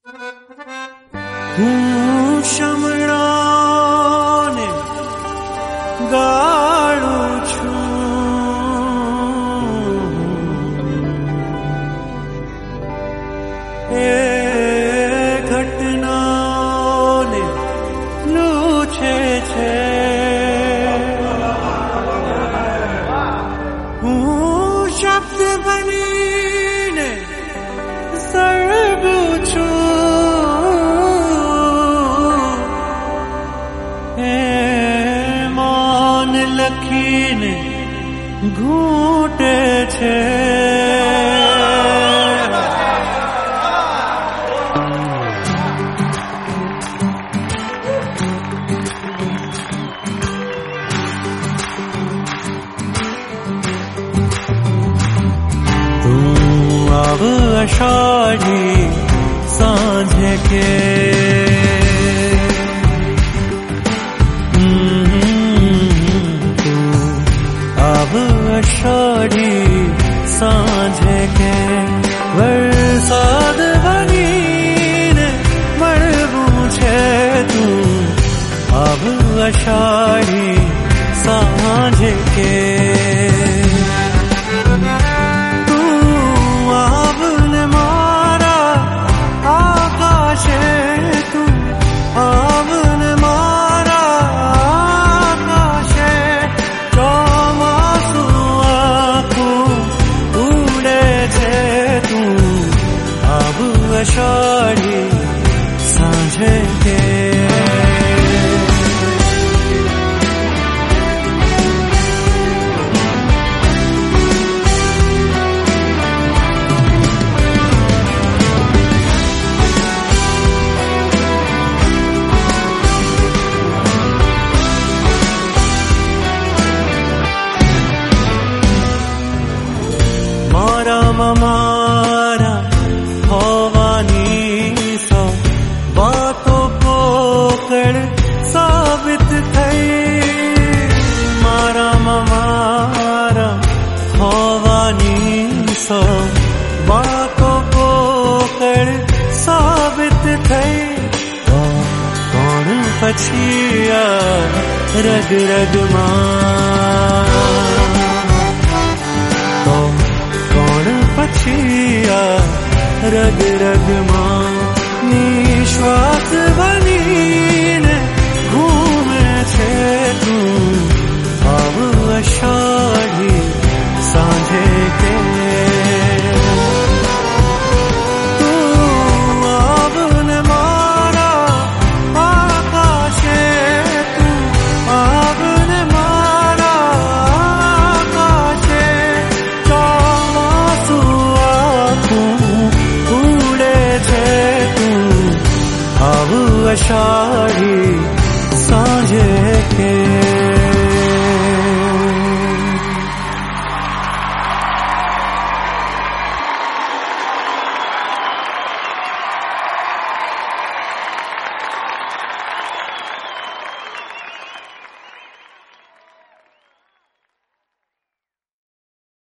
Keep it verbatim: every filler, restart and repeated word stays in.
હું શમણાને ગાળું છું, એ ઘટનાને લૂછે છે. હું શબ્દ બનીને સળગું છું, એ મૌન લખીને ઘૂંટે છે. अब आषाढ़ी सांझे के तू अब आषाढ़ी सांझे के वरसाद बनीने मरबूं छे तू अब आषाढ़ी सांझे के. आषाढ़ी सांझे के मारा मारा बातों पोकड़ साबित थई. मारा मारा होवानी सो बातों पोकड़ साबित थई. कौन पछिया रग रग मां तो कौन पछिया रग रग मां निश्वास बनीने घूमे छे तू अब आषाढ़ी सांझे के.